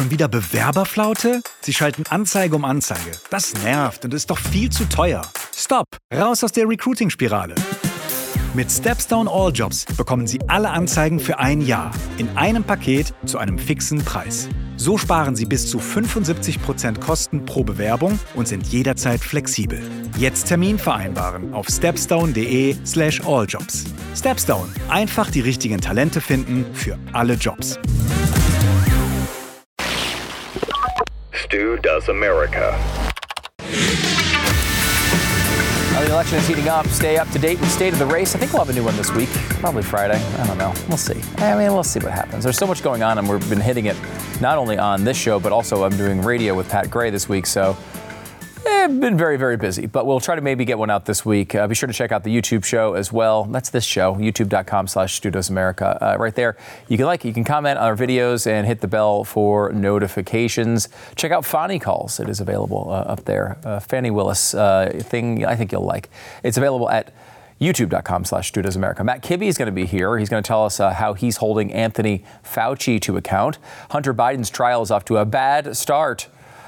Schon wieder Bewerberflaute? Sie schalten Anzeige um Anzeige. Das nervt und ist doch viel zu teuer. Stopp! Raus aus der Recruiting-Spirale. Mit Stepstone All Jobs bekommen Sie alle Anzeigen für ein Jahr in einem Paket zu einem fixen Preis. So sparen Sie bis zu 75% Kosten pro Bewerbung und sind jederzeit flexibel. Jetzt Termin vereinbaren auf stepstone.de/alljobs. Stepstone. Einfach die richtigen Talente finden für alle Jobs. Stu Does America. The election is heating up. Stay up to date with the state of the race. I think we'll have a new one this week. Probably Friday. I don't know. We'll see. We'll see what happens. There's so much going on, and we've been hitting it not only on this show, but also I'm doing radio with Pat Gray this week. So I've been very, very busy, but we'll try to maybe get one out this week. Be sure to check out the YouTube show as well. That's this show, youtube.com/StuDoesAmerica. Right there, you can comment on our videos and hit the bell for notifications. Check out Fannie Calls. It is available up there. Fannie Willis thing I think you'll like. It's available at youtube.com/StuDoesAmerica. Matt Kibbe is going to be here. He's going to tell us how he's holding Anthony Fauci to account. Hunter Biden's trial is off to a bad start.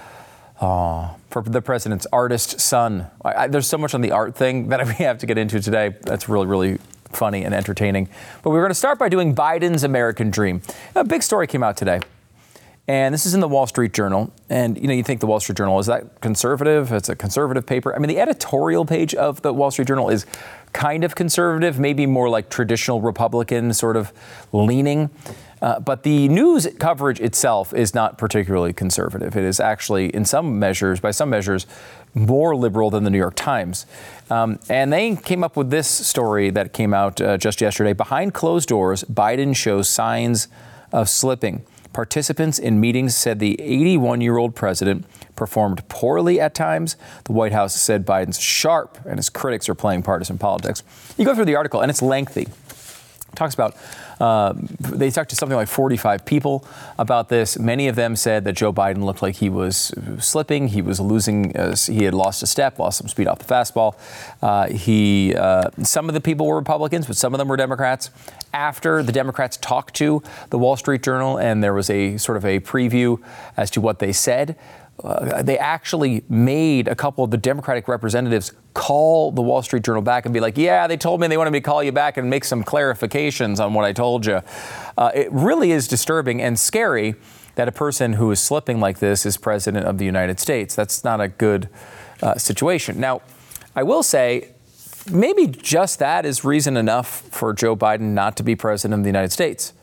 For the president's artist son. There's so much on the art thing that we have to get into today. That's really, really funny and entertaining. But we're going to start by doing Biden's American Dream. A big story came out today. And this is in the Wall Street Journal. And, you think the Wall Street Journal, is that conservative? It's a conservative paper. The editorial page of the Wall Street Journal is kind of conservative, maybe more like traditional Republican sort of leaning. But the news coverage itself is not particularly conservative. It is actually, by some measures, more liberal than the New York Times. And they came up with this story that came out just yesterday. Behind closed doors, Biden shows signs of slipping. Participants in meetings said the 81-year-old president performed poorly at times. The White House said Biden's sharp and his critics are playing partisan politics. You go through the article, and it's lengthy. It talks about they talked to something like 45 people about this. Many of them said that Joe Biden looked like he was slipping. He was losing. He had lost a step, lost some speed off the fastball. Some of the people were Republicans, but some of them were Democrats. After the Democrats talked to the Wall Street Journal, and there was a sort of a preview as to what they said, they actually made a couple of the Democratic representatives call the Wall Street Journal back and be like, yeah, they told me they wanted me to call you back and make some clarifications on what I told you. It really is disturbing and scary that a person who is slipping like this is president of the United States. That's not a good situation. Now, I will say maybe just that is reason enough for Joe Biden not to be president of the United States.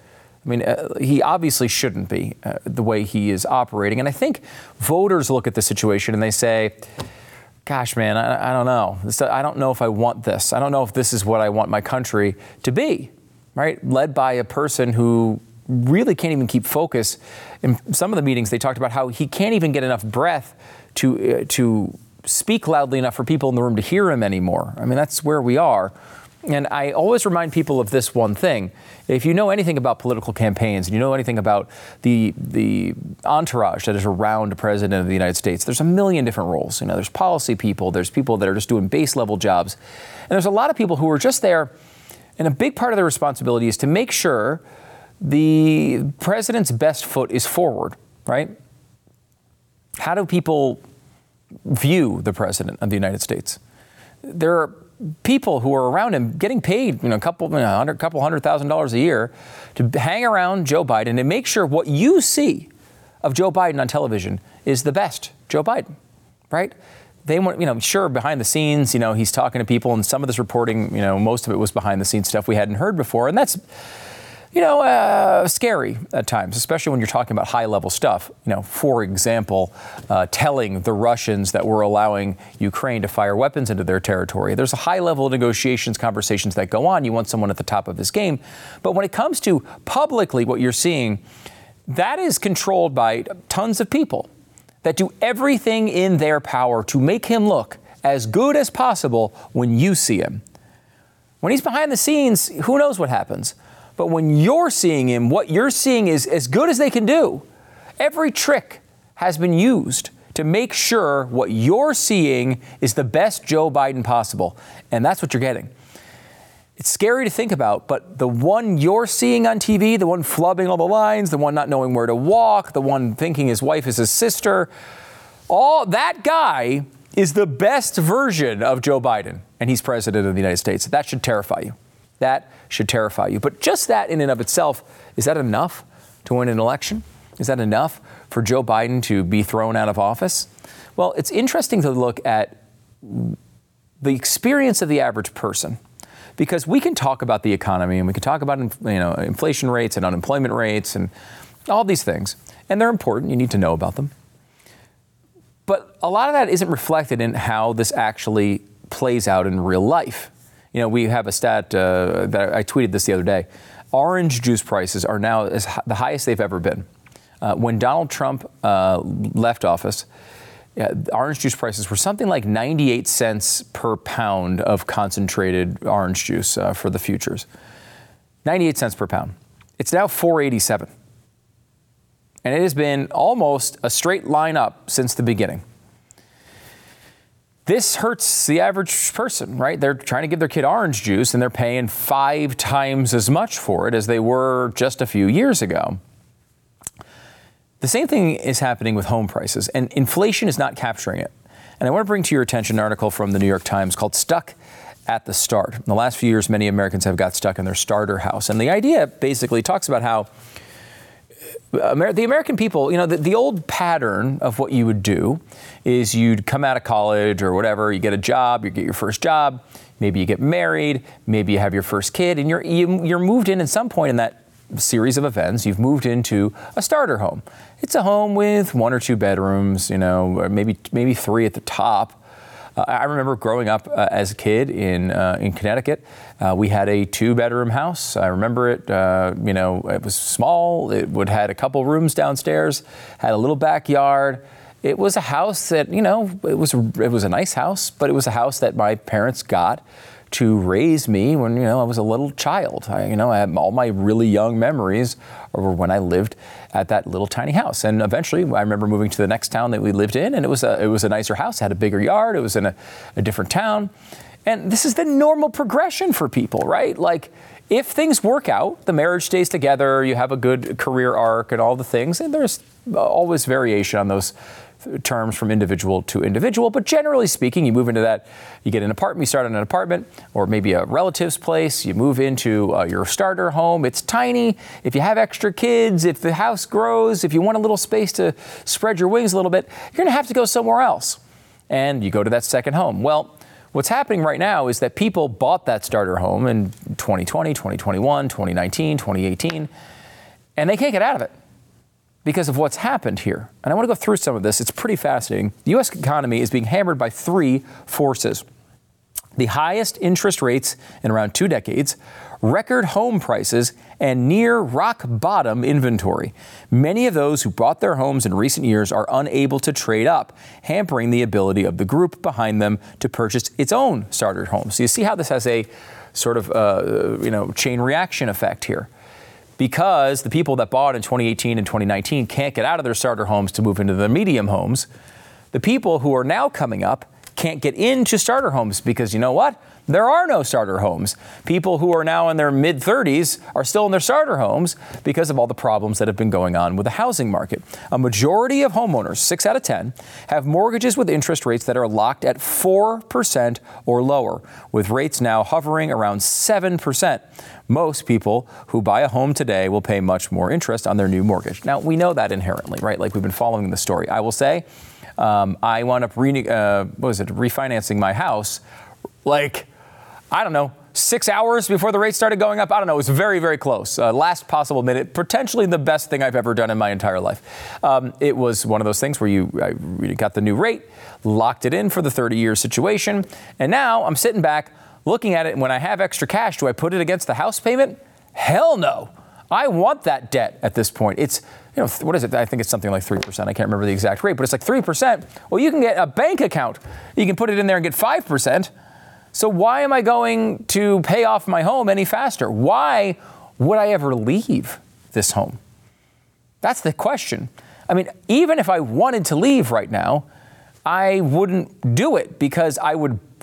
He obviously shouldn't be the way he is operating. And I think voters look at the situation and they say, gosh, man, I don't know. I don't know if I want this. I don't know if this is what I want my country to be, right? Led by a person who really can't even keep focus. In some of the meetings, they talked about how he can't even get enough breath to speak loudly enough for people in the room to hear him anymore. That's where we are. And I always remind people of this one thing. If you know anything about political campaigns and you know anything about the entourage that is around a president of the United States, there's a million different roles. There's policy people, there's people that are just doing base level jobs. And there's a lot of people who are just there. And a big part of their responsibility is to make sure the president's best foot is forward, right? How do people view the president of the United States? There are people who are around him getting paid, a couple $100,000 a year to hang around Joe Biden and make sure what you see of Joe Biden on television is the best Joe Biden, right? They want, sure, behind the scenes, he's talking to people, and some of this reporting, most of it was behind the scenes stuff we hadn't heard before, and that's scary at times, especially when you're talking about high-level stuff. For example, telling the Russians that we're allowing Ukraine to fire weapons into their territory. There's a high-level negotiations, conversations that go on. You want someone at the top of his game. But when it comes to publicly what you're seeing, that is controlled by tons of people that do everything in their power to make him look as good as possible when you see him. When he's behind the scenes, who knows what happens? But when you're seeing him, what you're seeing is as good as they can do. Every trick has been used to make sure what you're seeing is the best Joe Biden possible. And that's what you're getting. It's scary to think about, but the one you're seeing on TV, the one flubbing all the lines, the one not knowing where to walk, the one thinking his wife is his sister, all that guy is the best version of Joe Biden, and he's president of the United States. That should terrify you. That should terrify you. But just that in and of itself, is that enough to win an election? Is that enough for Joe Biden to be thrown out of office? Well, it's interesting to look at the experience of the average person, because we can talk about the economy and we can talk about inflation rates and unemployment rates and all these things, and they're important. You need to know about them. But a lot of that isn't reflected in how this actually plays out in real life. We have a stat that I tweeted this the other day. Orange juice prices are now the highest they've ever been. When Donald Trump left office, orange juice prices were something like 98 cents per pound of concentrated orange juice for the futures. 98 cents per pound. It's now $4.87. And it has been almost a straight line up since the beginning. This hurts the average person, right? They're trying to give their kid orange juice and they're paying 5 times as much for it as they were just a few years ago. The same thing is happening with home prices, and inflation is not capturing it. And I want to bring to your attention an article from the New York Times called Stuck at the Start. In the last few years, many Americans have got stuck in their starter house. And the idea basically talks about how the American people, the old pattern of what you would do is you'd come out of college or whatever, you get a job, you get your first job, maybe you get married, maybe you have your first kid, and you're moved in at some point in that series of events, you've moved into a starter home. It's a home with 1 or 2 bedrooms, or maybe 3 at the top. I remember growing up as a kid in Connecticut. We had a 2-bedroom house. I remember it. It was small. It had a couple rooms downstairs. Had a little backyard. It was a house that it was a nice house, but it was a house that my parents got to raise me when I was a little child. I had all my really young memories over when I lived at that little tiny house. And eventually, I remember moving to the next town that we lived in, and it was a nicer house. It had a bigger yard. It was in a different town. And this is the normal progression for people, right? Like, if things work out, the marriage stays together, you have a good career arc and all the things, and there's always variation on those terms from individual to individual, but generally speaking, you move into that, you get an apartment, you start in an apartment, or maybe a relative's place, you move into your starter home. It's tiny. If you have extra kids, if the house grows, if you want a little space to spread your wings a little bit, you're going to have to go somewhere else. And you go to that second home. Well, what's happening right now is that people bought that starter home in 2020, 2021, 2019, 2018, and they can't get out of it because of what's happened here. And I want to go through some of this. It's pretty fascinating. The U.S. economy is being hammered by 3 forces: the highest interest rates in around 2 decades, record home prices, and near rock bottom inventory. Many of those who bought their homes in recent years are unable to trade up, hampering the ability of the group behind them to purchase its own starter home. So you see how this has a sort of chain reaction effect here. Because the people that bought in 2018 and 2019 can't get out of their starter homes to move into the medium homes, the people who are now coming up can't get into starter homes because you know what? There are no starter homes. People who are now in their mid-30s are still in their starter homes because of all the problems that have been going on with the housing market. A majority of homeowners, 6 out of 10, have mortgages with interest rates that are locked at 4% or lower, with rates now hovering around 7%. Most people who buy a home today will pay much more interest on their new mortgage. Now, we know that inherently, right? Like, we've been following the story. I will say, I wound up refinancing my house, 6 hours before the rates started going up. I don't know. It was very, very close. Last possible minute. Potentially the best thing I've ever done in my entire life. It was one of those things where I got the new rate, locked it in for the 30-year situation, and now I'm sitting back looking at it. And when I have extra cash, do I put it against the house payment? Hell no. I want that debt at this point. It's, what is it? I think it's something like 3%. I can't remember the exact rate, but it's like 3%. Well, you can get a bank account. You can put it in there and get 5%. So why am I going to pay off my home any faster? Why would I ever leave this home? That's the question. I mean, even if I wanted to leave right now, I wouldn't do it because I would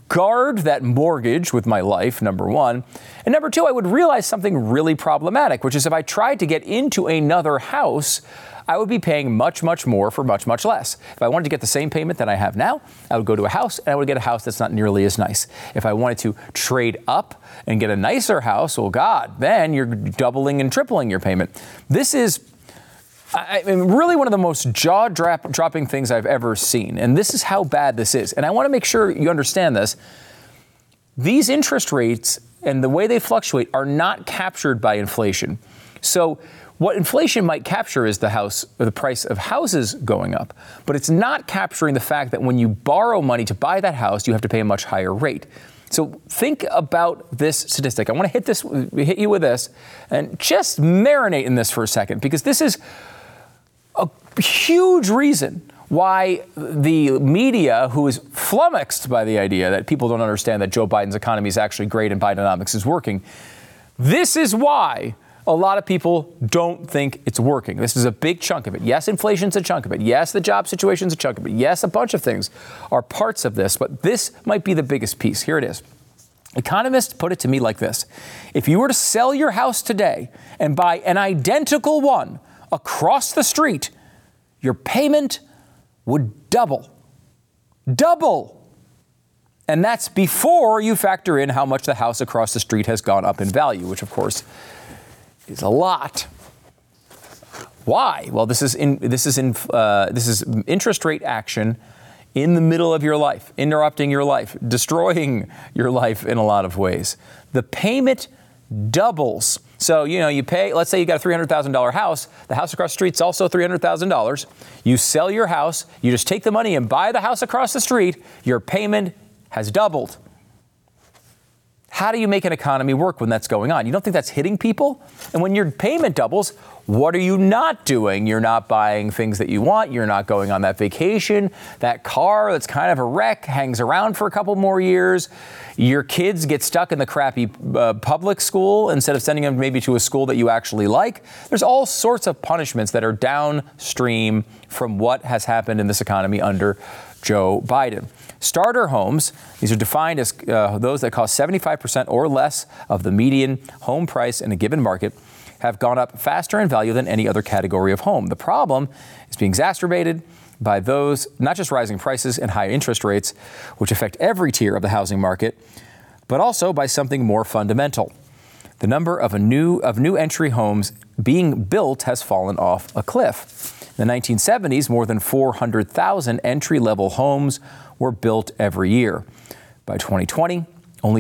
guard that mortgage with my life, number one. And number two, I would realize something really problematic, which is if I tried to get into another house, I would be paying much, much more for much, much less. If I wanted to get the same payment that I have now, I would go to a house and I would get a house that's not nearly as nice. If I wanted to trade up and get a nicer house, well, God, then you're doubling and tripling your payment. This is really one of the most jaw-dropping things I've ever seen. And this is how bad this is. And I want to make sure you understand this. These interest rates and the way they fluctuate are not captured by inflation. So what inflation might capture is the price of houses going up, but it's not capturing the fact that when you borrow money to buy that house, you have to pay a much higher rate. So think about this statistic. I want to hit you with this and just marinate in this for a second, because this is a huge reason why the media, who is flummoxed by the idea that people don't understand that Joe Biden's economy is actually great and Bidenomics is working, this is why a lot of people don't think it's working. This is a big chunk of it. Yes, inflation's a chunk of it. Yes, the job situation's a chunk of it. Yes, a bunch of things are parts of this, but this might be the biggest piece. Here it is. Economists put it to me like this. If you were to sell your house today and buy an identical one across the street, your payment would double. Double! And that's before you factor in how much the house across the street has gone up in value, which, of course, is a lot. Why? Well, this is interest rate action in the middle of your life, interrupting your life, destroying your life in a lot of ways. The payment doubles. So, you pay, let's say you got a $300,000 house. The house across the street's also $300,000. You sell your house, you just take the money and buy the house across the street, your payment has doubled. How do you make an economy work when that's going on? You don't think that's hitting people? And when your payment doubles, what are you not doing? You're not buying things that you want. You're not going on that vacation. That car that's kind of a wreck hangs around for a couple more years. Your kids get stuck in the crappy public school instead of sending them maybe to a school that you actually like. There's all sorts of punishments that are downstream from what has happened in this economy under Joe Biden. Starter homes, these are defined as those that cost 75% or less of the median home price in a given market, have gone up faster in value than any other category of home. The problem is being exacerbated by those, not just rising prices and high interest rates, which affect every tier of the housing market, but also by something more fundamental. The number of new entry homes being built has fallen off a cliff. In the 1970s, more than 400,000 entry-level homes were built every year. By 2020, only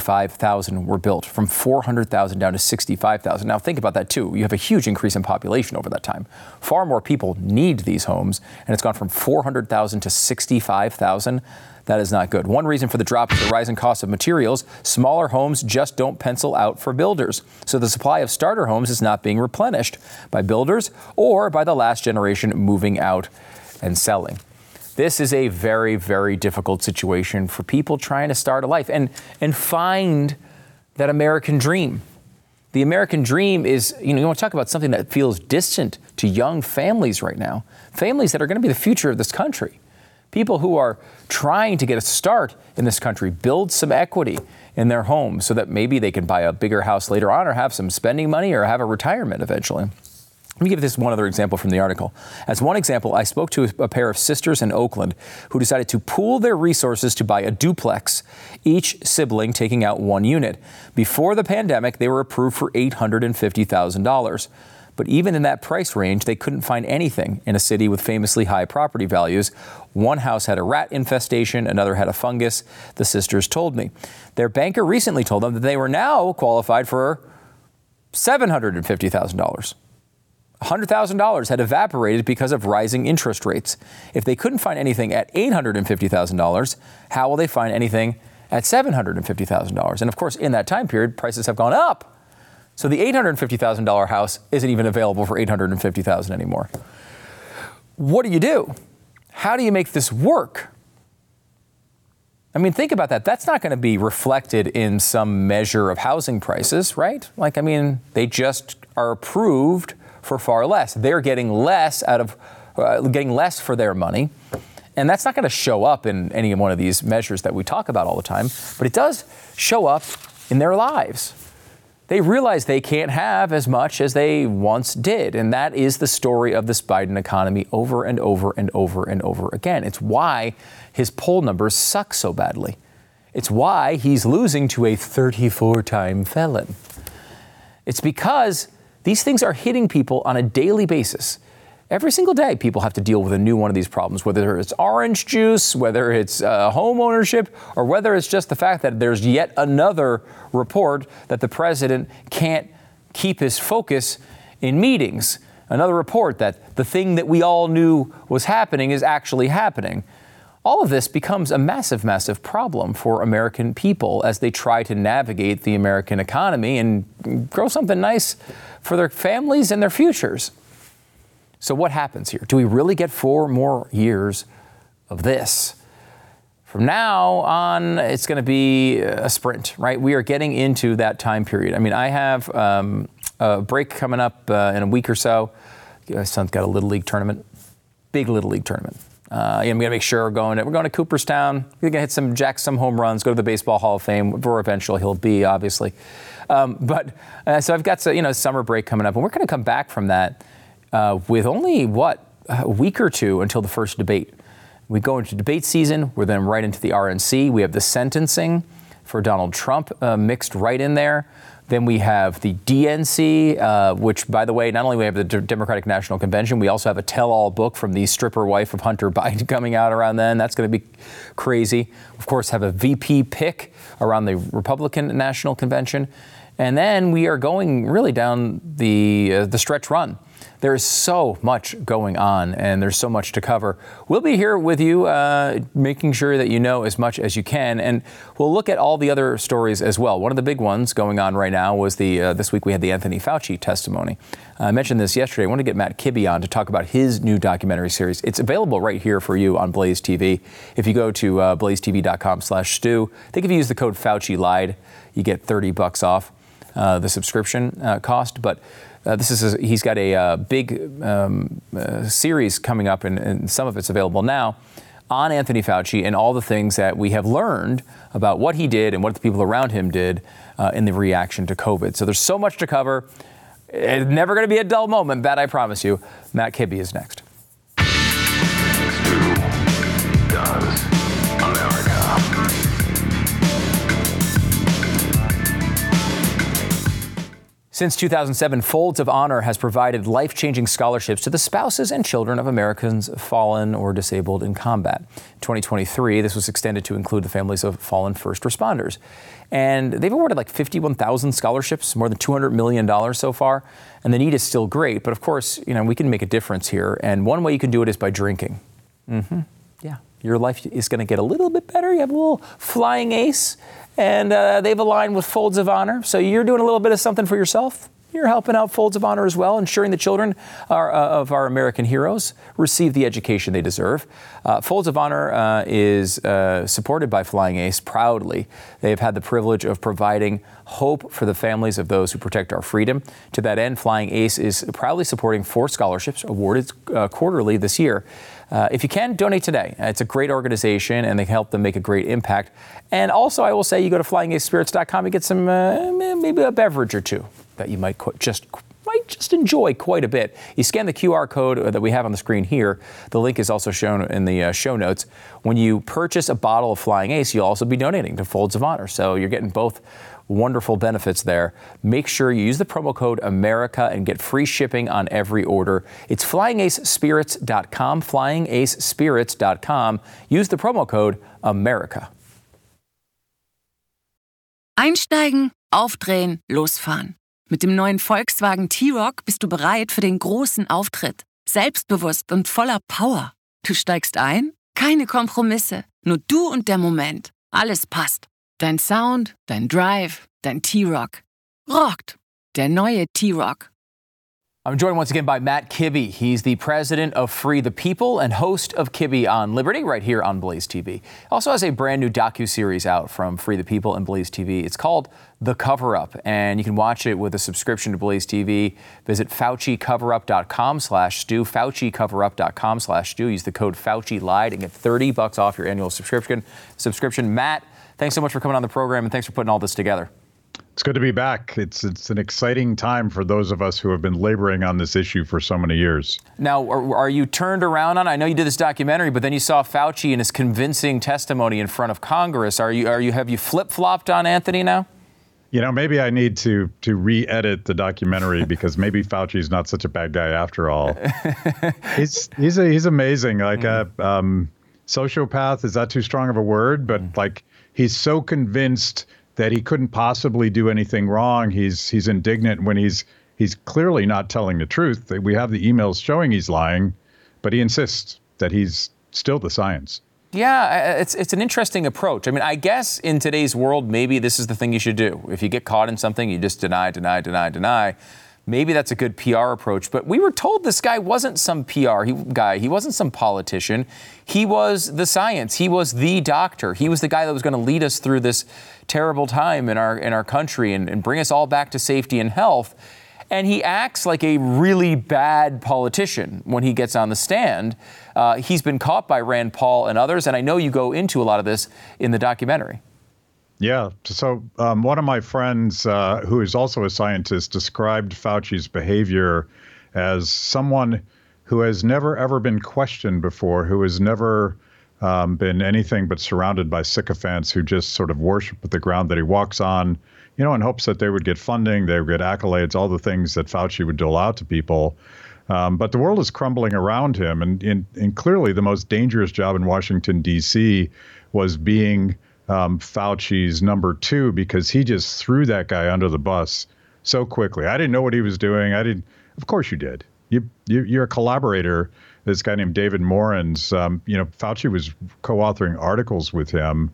65,000 were built, from 400,000 down to 65,000. Now think about that too. You have a huge increase in population over that time. Far more people need these homes, and it's gone from 400,000 to 65,000. That is not good. One reason for the drop is the rising cost of materials. Smaller homes just don't pencil out for builders. So the supply of starter homes is not being replenished by builders or by the last generation moving out and selling. This is a very, very difficult situation for people trying to start a life and find that American dream. The American dream is, you want to talk about something that feels distant to young families right now, families that are going to be the future of this country. People who are trying to get a start in this country, build some equity in their homes so that maybe they can buy a bigger house later on or have some spending money or have a retirement eventually. Let me give this one other example from the article. As one example, I spoke to a pair of sisters in Oakland who decided to pool their resources to buy a duplex, each sibling taking out one unit. Before the pandemic, they were approved for $850,000. But even in that price range, they couldn't find anything in a city with famously high property values. One house had a rat infestation, another had a fungus, the sisters told me. Their banker recently told them that they were now qualified for $750,000. $100,000 had evaporated because of rising interest rates. If they couldn't find anything at $850,000, how will they find anything at $750,000? And of course, in that time period, prices have gone up. So the $850,000 house isn't even available for $850,000 anymore. What do? How do you make this work? I mean, think about that. That's not going to be reflected in some measure of housing prices, right? They just are approved for far less. They're getting less getting less for their money. And that's not going to show up in any one of these measures that we talk about all the time, but it does show up in their lives. They realize they can't have as much as they once did. And that is the story of this Biden economy over and over and over and over again. It's why his poll numbers suck so badly. It's why he's losing to a 34-time felon. It's because these things are hitting people on a daily basis. Every single day, people have to deal with a new one of these problems, whether it's orange juice, whether it's home ownership, or whether it's just the fact that there's yet another report that the president can't keep his focus in meetings. Another report that the thing that we all knew was happening is actually happening. All of this becomes a massive, massive problem for American people as they try to navigate the American economy and grow something nice for their families and their futures. So what happens here? Do we really get 4 more years of this? From now on, it's going to be a sprint, right? We are getting into that time period. I mean, I have a break coming up in a week or so. My son's got a Little League tournament, big Little League tournament. I'm going to make sure we're going to Cooperstown. We're going to hit some home runs, go to the Baseball Hall of Fame, where eventually he'll be, obviously. So I've got summer break coming up, and we're going to come back from that with only, a week or two until the first debate. We go into debate season. We're then right into the RNC. We have the sentencing for Donald Trump mixed right in there. Then we have the DNC, which, by the way, not only we have the Democratic National Convention, we also have a tell-all book from the stripper wife of Hunter Biden coming out around then. That's going to be crazy. Of course, have a VP pick around the Republican National Convention. And then we are going really down the stretch run. There is so much going on, and there's so much to cover. We'll be here with you, making sure that you know as much as you can, and we'll look at all the other stories as well. One of the big ones going on right now was this week we had the Anthony Fauci testimony. I mentioned this yesterday. I want to get Matt Kibbe on to talk about his new documentary series. It's available right here for you on Blaze TV. If you go to blazetv.com/Stu, I think if you use the code FauciLied, you get $30 off the subscription cost, but he's got a big series coming up, and some of it's available now, on Anthony Fauci and all the things that we have learned about what he did and what the people around him did in the reaction to COVID. So there's so much to cover. It's never going to be a dull moment, that I promise you. Matt Kibbe is next. Stu does America. Since 2007, Folds of Honor has provided life-changing scholarships to the spouses and children of Americans fallen or disabled in combat. In 2023, this was extended to include the families of fallen first responders. And they've awarded like 51,000 scholarships, more than $200 million so far. And the need is still great. But of course, we can make a difference here. And one way you can do it is by drinking. Yeah, your life is going to get a little bit better. You have a little flying ace. And they've aligned with Folds of Honor. So you're doing a little bit of something for yourself. You're helping out Folds of Honor as well, ensuring the children of our American heroes receive the education they deserve. Folds of Honor is supported by Flying Ace proudly. They have had the privilege of providing hope for the families of those who protect our freedom. To that end, Flying Ace is proudly supporting 4 scholarships awarded quarterly this year. If you can, donate today. It's a great organization, and they help them make a great impact. And also, I will say, you go to flyingacespirits.com, you get some, maybe a beverage or two that you might just enjoy quite a bit. You scan the QR code that we have on the screen here. The link is also shown in the show notes. When you purchase a bottle of Flying Ace, you'll also be donating to Folds of Honor. So you're getting both wonderful benefits there. Make sure you use the promo code America and get free shipping on every order. It's flyingacespirits.com, flyingacespirits.com. Use the promo code America. Einsteigen, aufdrehen, losfahren. Mit dem neuen Volkswagen T-Roc bist du bereit für den großen Auftritt. Selbstbewusst und voller Power. Du steigst ein? Keine Kompromisse. Nur du und der Moment. Alles passt. Dein Sound, dein Drive, dein T-Roc. Rockt. Der neue T-Roc. I'm joined once again by Matt Kibbe. He's the president of Free the People and host of Kibbe on Liberty right here on Blaze TV. Also has a brand new docuseries out from Free the People and Blaze TV. It's called The Cover-Up, and you can watch it with a subscription to Blaze TV. Visit FauciCoverup.com/Stu, FauciCoverup.com/Stu. Use the code FauciLied and get $30 off your annual subscription. Matt, thanks so much for coming on the program, and thanks for putting all this together. It's good to be back. It's an exciting time for those of us who have been laboring on this issue for so many years. Now, are you turned around on? I know you did this documentary, but then you saw Fauci and his convincing testimony in front of Congress. Have you flip-flopped on Anthony now? You know, maybe I need to re-edit the documentary because maybe Fauci's not such a bad guy after all. He's amazing. Like sociopath, is that too strong of a word? But like he's so convinced that he couldn't possibly do anything wrong. He's indignant when he's clearly not telling the truth. We have the emails showing he's lying, but he insists that he's still the science. Yeah, it's an interesting approach. I mean, I guess in today's world, maybe this is the thing you should do. If you get caught in something, you just deny. Maybe that's a good PR approach. But we were told this guy wasn't some PR guy. He wasn't some politician. He was the science. He was the doctor. He was the guy that was going to lead us through this terrible time in our country and bring us all back to safety and health. And he acts like a really bad politician when he gets on the stand. He's been caught by Rand Paul and others. And I know you go into a lot of this in the documentary. Yeah. So one of my friends, who is also a scientist, described Fauci's behavior as someone who has never, ever been questioned before, who has never been anything but surrounded by sycophants who just sort of worship the ground that he walks on, you know, in hopes that they would get funding, they would get accolades, all the things that Fauci would dole out to people. But the world is crumbling around him. And clearly the most dangerous job in Washington, D.C. was being Fauci's number two, because he just threw that guy under the bus so quickly. I didn't know what he was doing. Of course you did. You're a collaborator. This guy named David Morans, Fauci was co-authoring articles with him.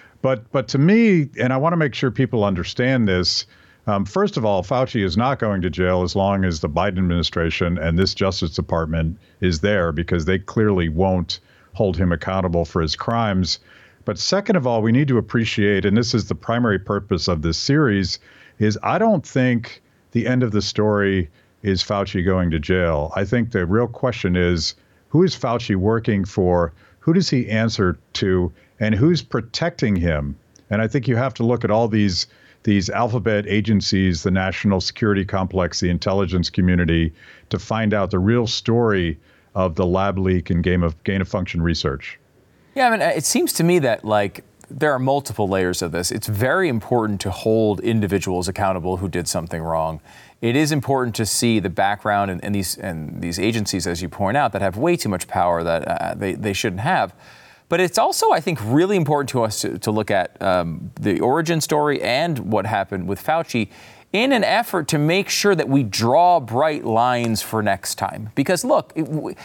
But to me, and I want to make sure people understand this, first of all, Fauci is not going to jail as long as the Biden administration and this Justice Department is there, because they clearly won't hold him accountable for his crimes. But second of all, we need to appreciate, and this is the primary purpose of this series, is I don't think the end of the story is Fauci going to jail. I think the real question is, who is Fauci working for? Who does he answer to? And who's protecting him? And I think you have to look at all these alphabet agencies, the national security complex, the intelligence community, to find out the real story of the lab leak and gain of function research. Yeah, I mean, it seems to me that, like, there are multiple layers of this. It's very important to hold individuals accountable who did something wrong. It is important to see the background and these agencies, as you point out, that have way too much power that they shouldn't have. But it's also, I think, really important to us to look at the origin story and what happened with Fauci in an effort to make sure that we draw bright lines for next time. Because look,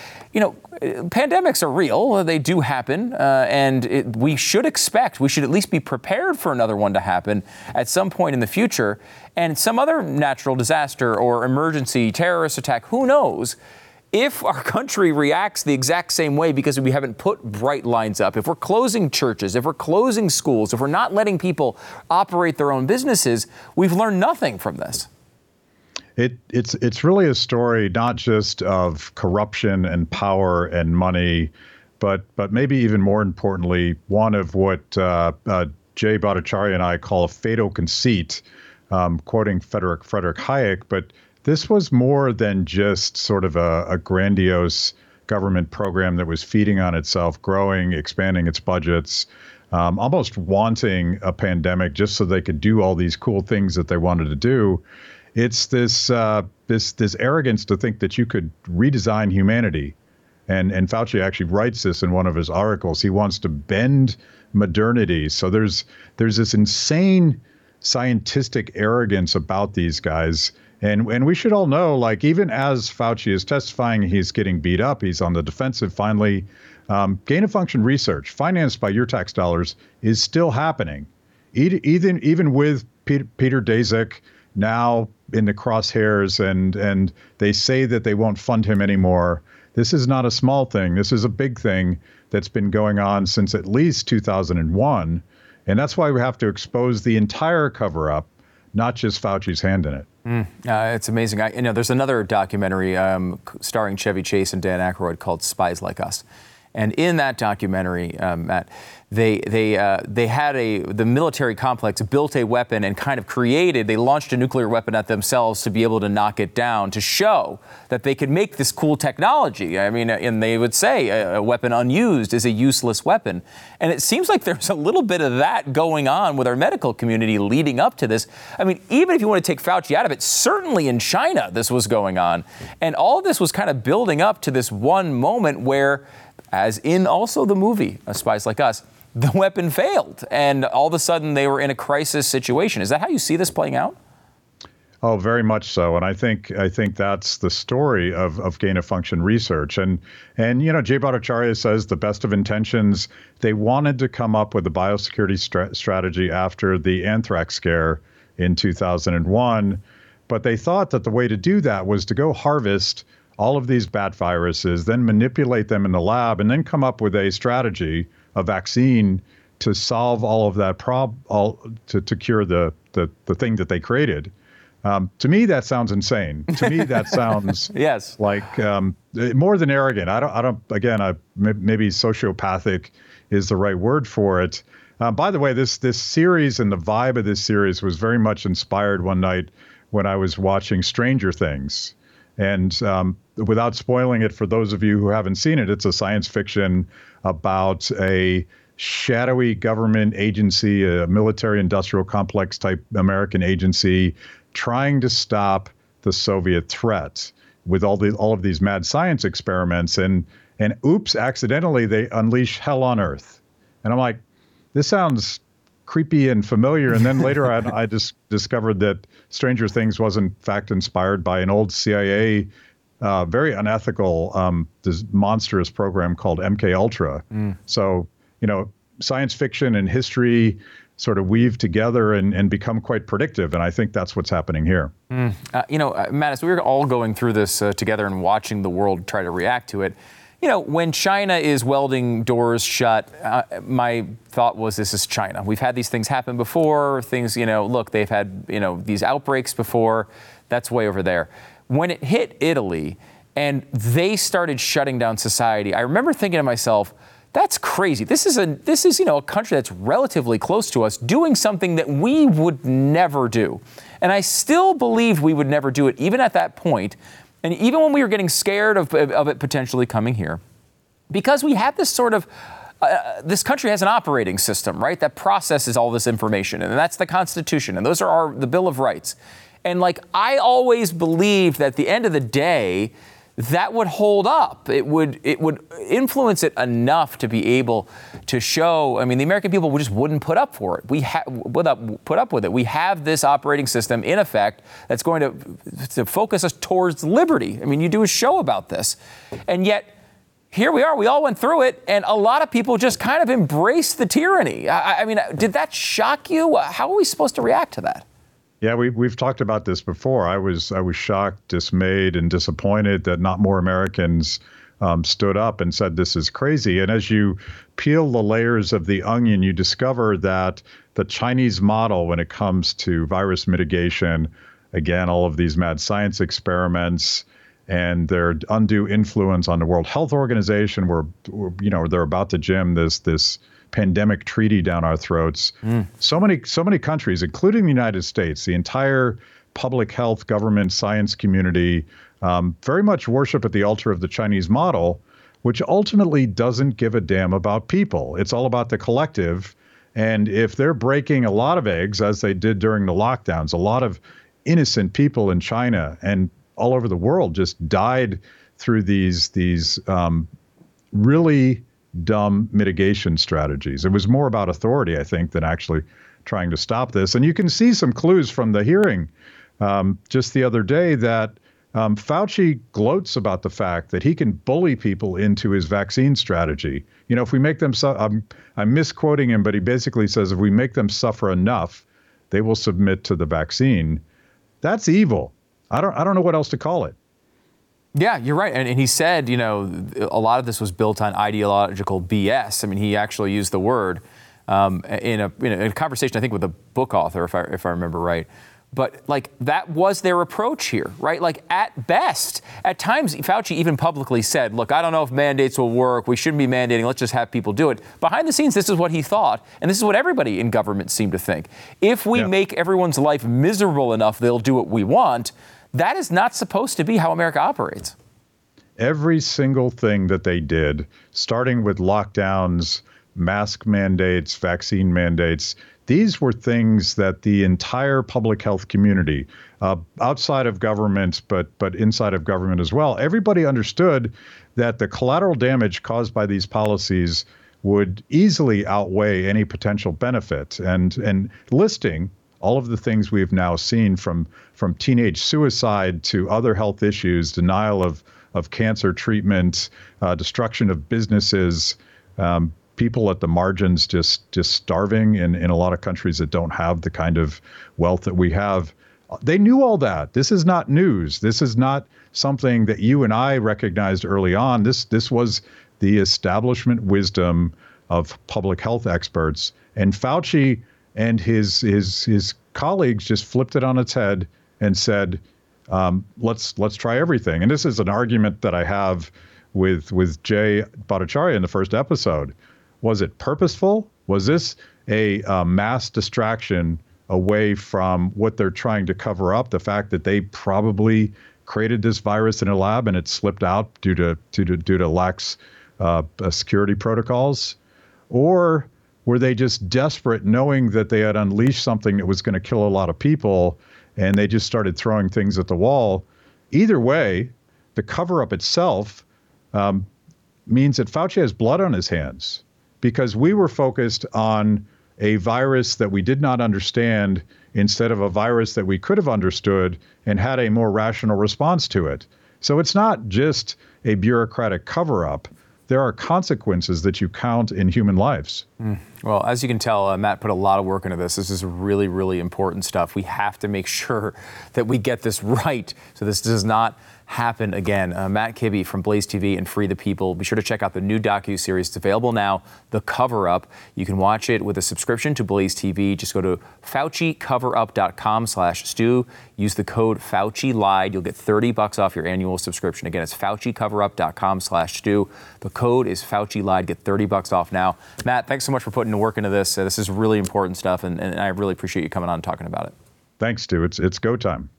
pandemics are real, they do happen, and we should at least be prepared for another one to happen at some point in the future, and some other natural disaster or emergency, terrorist attack, who knows? If our country reacts the exact same way because we haven't put bright lines up, if we're closing churches, if we're closing schools, if we're not letting people operate their own businesses, we've learned nothing from this. It's really a story not just of corruption and power and money, but maybe even more importantly, one of what Jay Bhattacharya and I call a fatal conceit, quoting Frederick Hayek. But this was more than just sort of a grandiose government program that was feeding on itself, growing, expanding its budgets, almost wanting a pandemic just so they could do all these cool things that they wanted to do. It's this arrogance to think that you could redesign humanity. And Fauci actually writes this in one of his articles. He wants to bend modernity. So there's this insane scientific arrogance about these guys. And we should all know, like, even as Fauci is testifying, he's getting beat up. He's on the defensive. Finally, gain of function research financed by your tax dollars is still happening. Even with Peter Daszak now in the crosshairs, and they say that they won't fund him anymore. This is not a small thing. This is a big thing that's been going on since at least 2001. And that's why we have to expose the entire cover-up, not just Fauci's hand in it. It's amazing. There's another documentary starring Chevy Chase and Dan Aykroyd called Spies Like Us. And in that documentary, Matt, they had the military complex built a weapon and kind of they launched a nuclear weapon at themselves to be able to knock it down, to show that they could make this cool technology. I mean, and they would say a weapon unused is a useless weapon. And it seems like there's a little bit of that going on with our medical community leading up to this. I mean, even if you want to take Fauci out of it, certainly in China this was going on. And all of this was kind of building up to this one moment where, as in also the movie Spies Like Us, the weapon failed, and all of a sudden they were in a crisis situation. Is that how you see this playing out? Oh, very much so. And I think that's the story of gain-of-function research. And Jay Bhattacharya says the best of intentions. They wanted to come up with a biosecurity strategy after the anthrax scare in 2001, but they thought that the way to do that was to go harvest all of these bat viruses, then manipulate them in the lab, and then come up with a strategy, a vaccine, to solve all of that to cure the thing that they created. To me, that sounds insane. To me, that sounds yes, like more than arrogant. Maybe sociopathic is the right word for it. By the way, this series and the vibe of this series was very much inspired one night when I was watching Stranger Things. And without spoiling it for those of you who haven't seen it, it's a science fiction about a shadowy government agency, a military-industrial complex type American agency, trying to stop the Soviet threat with all of these mad science experiments. And oops, accidentally, they unleash hell on Earth. And I'm like, this sounds creepy and familiar. And then later I just discovered that Stranger Things was in fact inspired by an old CIA, very unethical, this monstrous program called MK Ultra. So, science fiction and history sort of weave together and become quite predictive. And I think that's what's happening here. Matt, as we were all going through this together and watching the world try to react to it, when China is welding doors shut, my thought was, this is China. We've had these things happen before. Look, they've had, these outbreaks before. That's way over there. When it hit Italy and they started shutting down society, I remember thinking to myself, that's crazy. This is a country that's relatively close to us doing something that we would never do. And I still believed we would never do it, even at that point. And even when we were getting scared of it potentially coming here, because we have this sort of, this country has an operating system, right, that processes all this information. And that's the Constitution. And those are the Bill of Rights. And I always believed that at the end of the day, that would hold up. It would influence it enough to be able to show. I mean, the American people just wouldn't put up for it. Put up with it. We have this operating system in effect that's going to focus us towards liberty. I mean, you do a show about this, and yet here we are. We all went through it, and a lot of people just kind of embraced the tyranny. I mean, did that shock you? How are we supposed to react to that? Yeah, we've talked about this before. I was shocked, dismayed, and disappointed that not more Americans stood up and said this is crazy. And as you peel the layers of the onion, you discover that the Chinese model when it comes to virus mitigation, again, all of these mad science experiments and their undue influence on the World Health Organization, where they're about to jam this pandemic treaty down our throats. So many countries, including the United States, the entire public health, government, science community, very much worship at the altar of the Chinese model, which ultimately doesn't give a damn about people. It's all about the collective. And if they're breaking a lot of eggs, as they did during the lockdowns, a lot of innocent people in China and all over the world just died through these really dumb mitigation strategies. It was more about authority, I think, than actually trying to stop this. And you can see some clues from the hearing just the other day that Fauci gloats about the fact that he can bully people into his vaccine strategy. If we make them, I'm misquoting him, but he basically says if we make them suffer enough, they will submit to the vaccine. That's evil. I don't know what else to call it. Yeah, you're right. And he said, a lot of this was built on ideological BS. I mean, he actually used the word in a conversation, I think, with a book author, if I remember right. But that was their approach here, right? At best, at times, Fauci even publicly said, look, I don't know if mandates will work. We shouldn't be mandating. Let's just have people do it. Behind the scenes, this is what he thought. And this is what everybody in government seemed to think. If we make everyone's life miserable enough, they'll do what we want. That is not supposed to be how America operates. Every single thing that they did, starting with lockdowns, mask mandates, vaccine mandates, these were things that the entire public health community, outside of government, but inside of government as well, everybody understood that the collateral damage caused by these policies would easily outweigh any potential benefit. And listing all of the things we've now seen from teenage suicide to other health issues, denial of cancer treatment, destruction of businesses, people at the margins just starving in a lot of countries that don't have the kind of wealth that we have. They knew all that. This is not news. This is not something that you and I recognized early on. This was the establishment wisdom of public health experts. And Fauci and his colleagues just flipped it on its head and said, let's try everything. And this is an argument that I have with Jay Bhattacharya in the first episode. Was it purposeful? Was this a mass distraction away from what they're trying to cover up? The fact that they probably created this virus in a lab and it slipped out due to lax security protocols? Or were they just desperate, knowing that they had unleashed something that was going to kill a lot of people, and they just started throwing things at the wall? Either way, the cover-up itself means that Fauci has blood on his hands, because we were focused on a virus that we did not understand instead of a virus that we could have understood and had a more rational response to it. So it's not just a bureaucratic cover-up. There are consequences that you count in human lives. Well, as you can tell, Matt put a lot of work into this. This is really, really important stuff. We have to make sure that we get this right so this does not happen again. Matt Kibbe from Blaze TV and Free the People. Be sure to check out the new docuseries. It's available now, The Cover-Up. You can watch it with a subscription to Blaze TV. Just go to FauciCoverup.com/Stu. Use the code FauciLied. You'll get $30 off your annual subscription. Again, it's FauciCoverup.com/Stu. The code is FauciLied. Get $30 off now. Matt, thanks so much for putting the work into this. This is really important stuff, and I really appreciate you coming on and talking about it. Thanks, Stu. It's go time.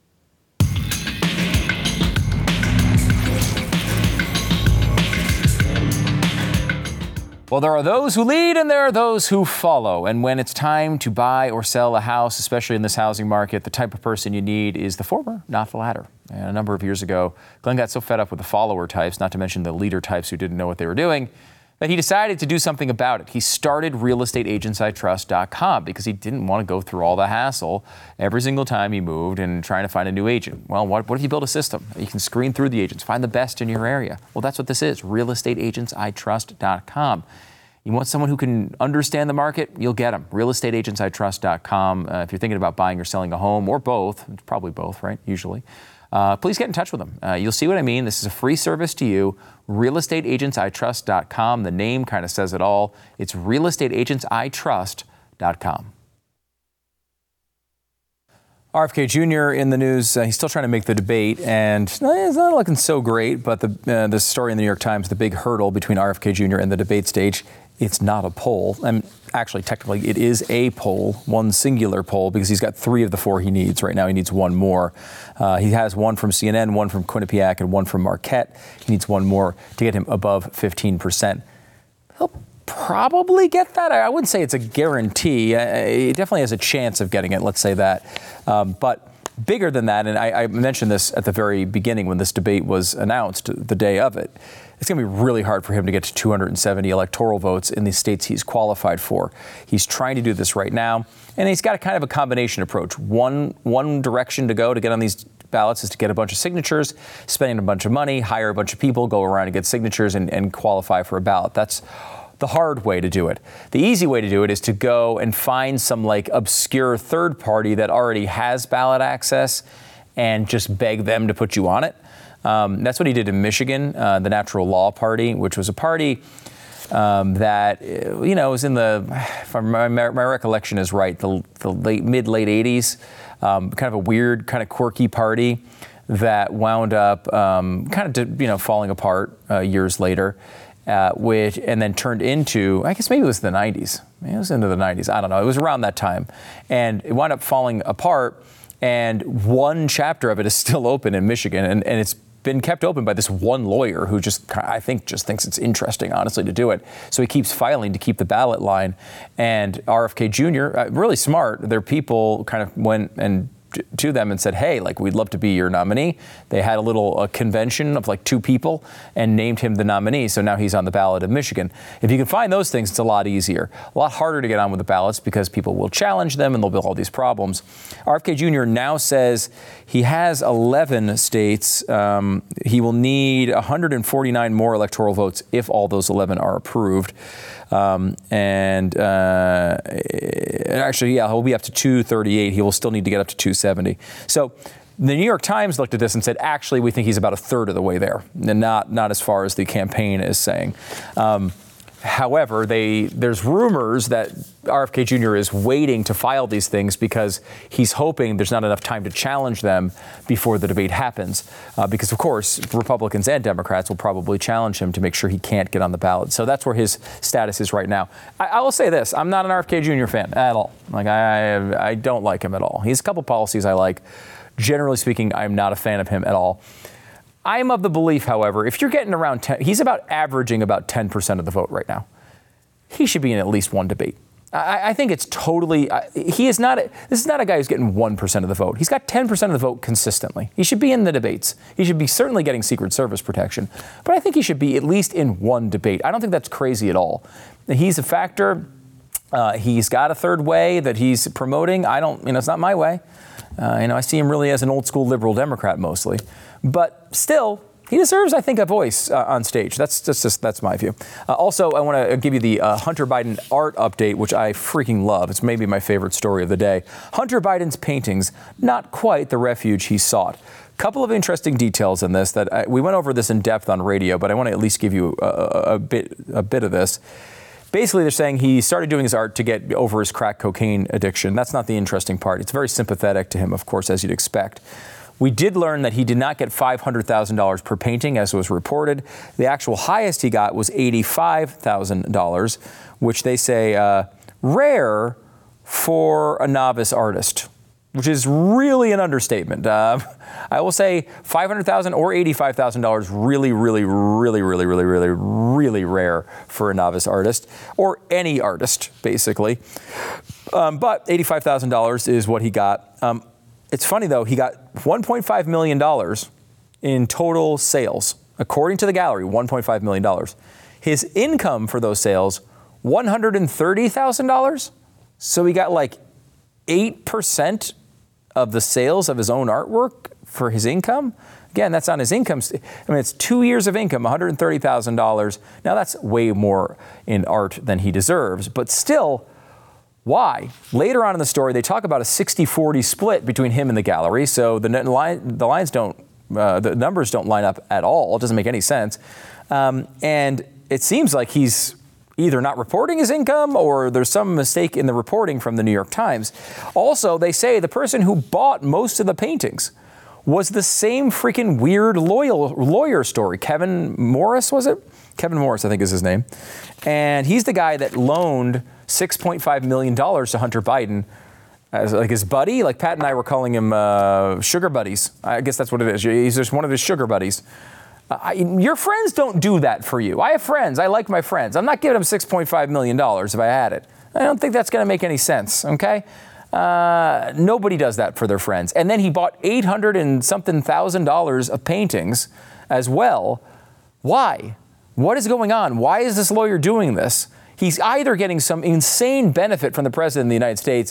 Well, there are those who lead and there are those who follow. And when it's time to buy or sell a house, especially in this housing market, the type of person you need is the former, not the latter. And a number of years ago, Glenn got so fed up with the follower types, not to mention the leader types who didn't know what they were doing, that he decided to do something about it. He started realestateagentsitrust.com because he didn't want to go through all the hassle every single time he moved and trying to find a new agent. Well, what if you build a system? You can screen through the agents, find the best in your area. Well, that's what this is, realestateagentsitrust.com. You want someone who can understand the market? You'll get them. realestateagentsitrust.com. If you're thinking about buying or selling a home, or both, it's probably both, right, usually, please get in touch with them. You'll see what I mean. This is a free service to you. realestateagentsitrust.com. The name kind of says it all. It's realestateagentsitrust.com. RFK Jr. in the news. He's still trying to make the debate, and it's not looking so great. But the story in the New York Times, the big hurdle between RFK Jr. and the debate stage, it's not a poll. And actually, technically, it is a poll, one singular poll, because he's got 3 of the 4 he needs. Right now, he needs 1 more. He has 1 from CNN, 1 from Quinnipiac, and 1 from Marquette. He needs 1 more to get him above 15%. He'll probably get that. I wouldn't say it's a guarantee. He definitely has a chance of getting it, let's say that. But bigger than that, and I mentioned this at the very beginning when this debate was announced, the day of it, it's going to be really hard for him to get to 270 electoral votes in the states he's qualified for. He's trying to do this right now, and he's got a kind of a combination approach. One direction to go to get on these ballots is to get a bunch of signatures, spending a bunch of money, hire a bunch of people, go around and get signatures and qualify for a ballot. That's the hard way to do it. The easy way to do it is to go and find some like obscure third party that already has ballot access and just beg them to put you on it. That's what he did in Michigan, the Natural Law Party, which was a party that, was in the, if my recollection is right, the mid-late 80s, kind of a weird, kind of quirky party that wound up falling apart years later, and then turned into, I guess maybe it was the 90s. It was into the 90s. I don't know. It was around that time. And it wound up falling apart, and one chapter of it is still open in Michigan, and it's been kept open by this one lawyer who I think thinks it's interesting, honestly, to do it. So he keeps filing to keep the ballot line. And RFK Jr., really smart, their people kind of went and to them and said, hey, like, we'd love to be your nominee. They had a little convention of like 2 people and named him the nominee. So now he's on the ballot in Michigan. If you can find those things, it's a lot easier. A lot harder to get on with the ballots because people will challenge them and there'll be all these problems. RFK Jr. now says he has 11 states. He will need 149 more electoral votes if all those 11 are approved. Actually, he'll be up to 238. He will still need to get up to 270. So the New York Times looked at this and said, actually, we think he's about a third of the way there, and not as far as the campaign is saying. However, there's rumors that RFK Jr. is waiting to file these things because he's hoping there's not enough time to challenge them before the debate happens. Because, of course, Republicans and Democrats will probably challenge him to make sure he can't get on the ballot. So that's where his status is right now. I will say this. I'm not an RFK Jr. fan at all. Like, I don't like him at all. He has a couple policies I like. Generally speaking, I'm not a fan of him at all. I am of the belief, however, if you're getting around 10, he's averaging about 10% of the vote right now. He should be in at least one debate. I think it's totally, this is not a guy who's getting 1% of the vote. He's got 10% of the vote consistently. He should be in the debates. He should be certainly getting Secret Service protection. But I think he should be at least in one debate. I don't think that's crazy at all. He's a factor. He's got a third way that he's promoting. It's not my way. I see him really as an old school liberal Democrat mostly. But still, he deserves, I think, a voice on stage. That's my view. Also, I want to give you the Hunter Biden art update, which I freaking love. It's maybe my favorite story of the day. Hunter Biden's paintings, not quite the refuge he sought. Couple of interesting details in this that we went over this in depth on radio, but I want to at least give you a bit of this. Basically, they're saying he started doing his art to get over his crack cocaine addiction. That's not the interesting part. It's very sympathetic to him, of course, as you'd expect. We did learn that he did not get $500,000 per painting, as was reported. The actual highest he got was $85,000, which they say rare for a novice artist, which is really an understatement. I will say $500,000 or $85,000 really, really, really, really, really, really, really rare for a novice artist, or any artist, basically. But $85,000 is what he got. It's funny, though, he got $1.5 million in total sales. According to the gallery, $1.5 million. His income for those sales, $130,000. So he got like 8% of the sales of his own artwork for his income. Again, that's on his income. It's 2 years of income, $130,000. Now, that's way more in art than he deserves, but still, why? Later on in the story, they talk about a 60-40 split between him and the gallery. So the numbers don't line up at all. It doesn't make any sense. And it seems like he's either not reporting his income or there's some mistake in the reporting from the New York Times. Also, they say the person who bought most of the paintings was the same freaking weird lawyer story. Kevin Morris, was it? Kevin Morris, I think is his name. And he's the guy that loaned $6.5 million to Hunter Biden as like his buddy. Like Pat and I were calling him sugar buddies. I guess that's what it is. He's just one of his sugar buddies. Your friends don't do that for you. I have friends. I like my friends. I'm not giving them $6.5 million if I had it. I don't think that's going to make any sense, okay? Nobody does that for their friends. And then he bought $800 and something thousand of paintings as well. Why? What is going on? Why is this lawyer doing this? He's either getting some insane benefit from the president of the United States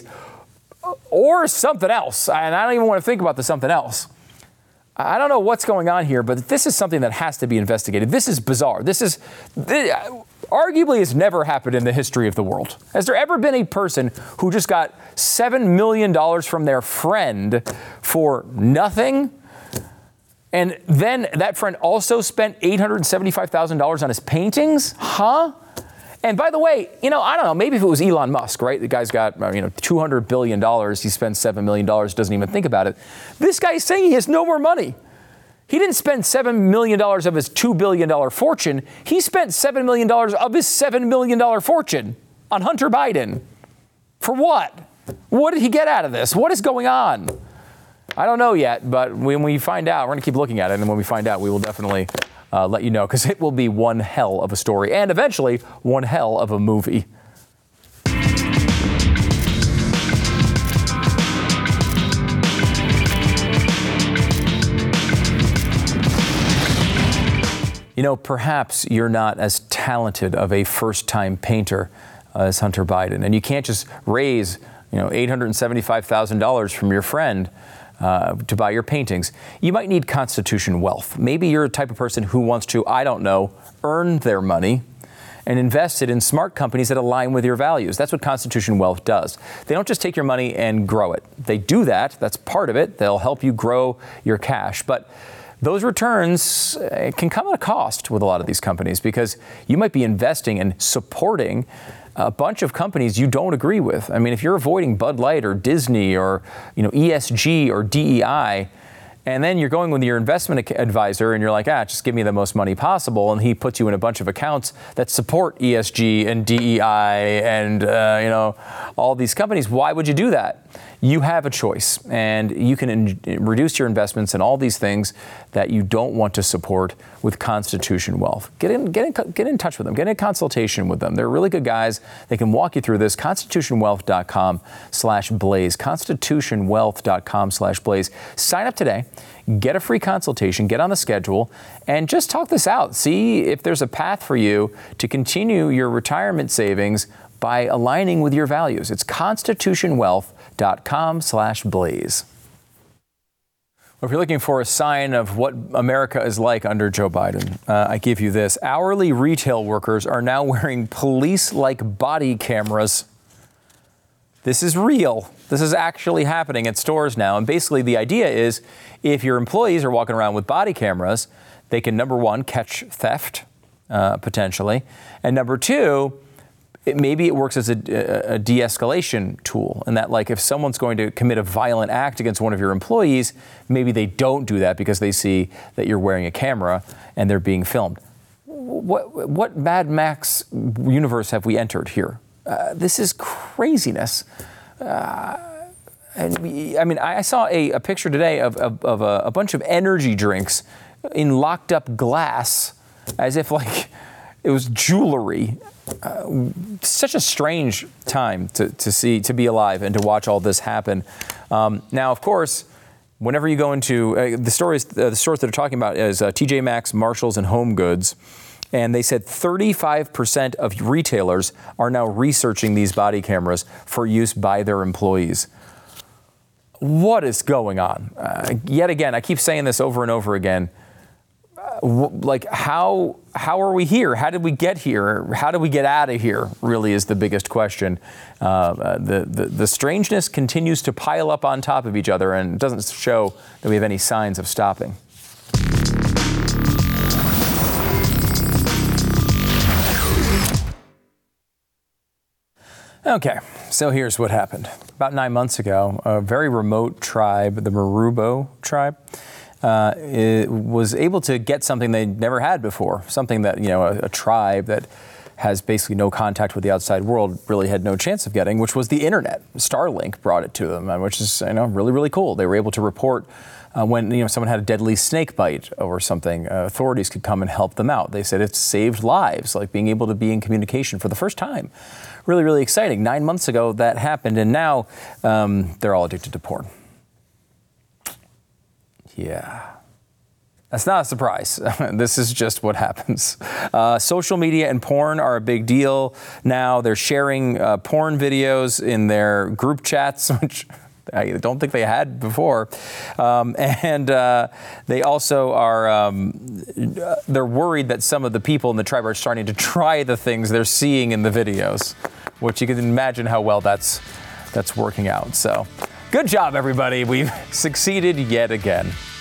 or something else. And I don't even want to think about the something else. I don't know what's going on here, but this is something that has to be investigated. This is bizarre. arguably has never happened in the history of the world. Has there ever been a person who just got $7 million from their friend for nothing? And then that friend also spent $875,000 on his paintings? Huh? And by the way, I don't know, maybe if it was Elon Musk, right? The guy's got, $200 billion. He spends $7 million, doesn't even think about it. This guy is saying he has no more money. He didn't spend $7 million of his $2 billion fortune. He spent $7 million of his $7 million fortune on Hunter Biden. For what? What did he get out of this? What is going on? I don't know yet, but when we find out, we're going to keep looking at it. And when we find out, we will definitely let you know, because it will be one hell of a story and eventually one hell of a movie. Perhaps you're not as talented of a first-time painter as Hunter Biden, and you can't just raise, $875,000 from your friend to buy your paintings. You might need Constitution Wealth. Maybe you're a type of person who wants to, earn their money and invest it in smart companies that align with your values. That's what Constitution Wealth does. They don't just take your money and grow it. They do that. That's part of it. They'll help you grow your cash. But those returns can come at a cost with a lot of these companies, because you might be investing and supporting a bunch of companies you don't agree with. I mean, if you're avoiding Bud Light or Disney or, ESG or DEI, and then you're going with your investment advisor and you're like, just give me the most money possible, and he puts you in a bunch of accounts that support ESG and DEI and, all these companies, why would you do that? You have a choice, and you can reduce your investments in all these things that you don't want to support with Constitution Wealth. Get in touch with them. Get in a consultation with them. They're really good guys. They can walk you through this. ConstitutionWealth.com/Blaze. ConstitutionWealth.com/Blaze. Sign up today. Get a free consultation. Get on the schedule and just talk this out. See if there's a path for you to continue your retirement savings by aligning with your values. It's ConstitutionWealth.com/Blaze. Well, if you're looking for a sign of what America is like under Joe Biden, I give you this. Hourly retail workers are now wearing police-like body cameras. This is real. This is actually happening at stores now. And basically the idea is, if your employees are walking around with body cameras, they can, number one, catch theft, potentially. And number two, maybe it works as a de-escalation tool, and that, like, if someone's going to commit a violent act against one of your employees, maybe they don't do that because they see that you're wearing a camera and they're being filmed. What Mad Max universe have we entered here? This is craziness. I saw a picture today of a bunch of energy drinks in locked up glass, as if like it was jewelry. Such a strange time to be alive and to watch all this happen. Now, of course, whenever you go into the stores that are talking about is TJ Maxx, Marshalls, and Home Goods, and they said 35% of retailers are now researching these body cameras for use by their employees. What is going on? Yet again, I keep saying this over and over again. How are we here? How did we get here? How do we get out of here? Really is the biggest question. The strangeness continues to pile up on top of each other, and it doesn't show that we have any signs of stopping. Okay, so here's what happened. About 9 months ago, a very remote tribe, the Marubo tribe, was able to get something they never had before, something that, a tribe that has basically no contact with the outside world really had no chance of getting, which was the internet. Starlink brought it to them, which is, really, really cool. They were able to report when, someone had a deadly snake bite or something, authorities could come and help them out. They said it saved lives, like being able to be in communication for the first time. Really, really exciting. 9 months ago that happened, and now they're all addicted to porn. Yeah. That's not a surprise. This is just what happens. Social media and porn are a big deal now. They're sharing porn videos in their group chats, which I don't think they had before. And they also are, they're worried that some of the people in the tribe are starting to try the things they're seeing in the videos, which you can imagine how well that's working out. So good job, everybody. We've succeeded yet again.